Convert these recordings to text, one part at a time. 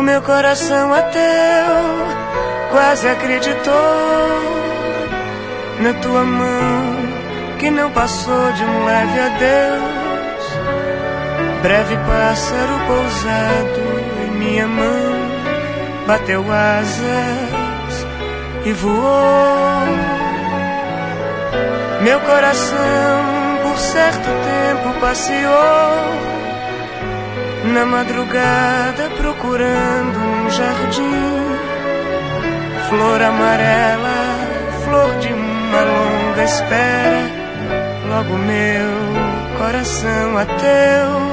Meu coração ateu quase acreditou na tua mão que não passou de um leve adeus. Breve pássaro pousado em minha mão bateu asas e voou. Meu coração por certo tempo passeou na madrugada procurando num jardim flor amarela, flor de uma longa espera. Logo meu coração ateu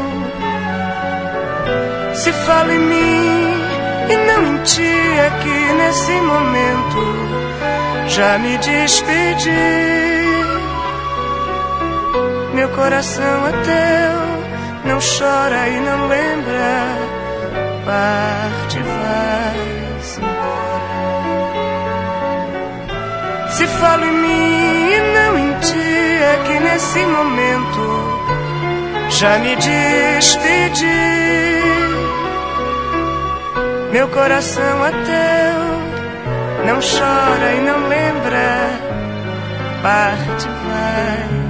se fala em mim e não em ti, é que nesse momento já me despedi. Meu coração ateu não chora e não lembra, parte, vai-se embora. Se falo em mim e não em ti, é que nesse momento já me despedi. Meu coração ateu não chora e não lembra, parte, vai.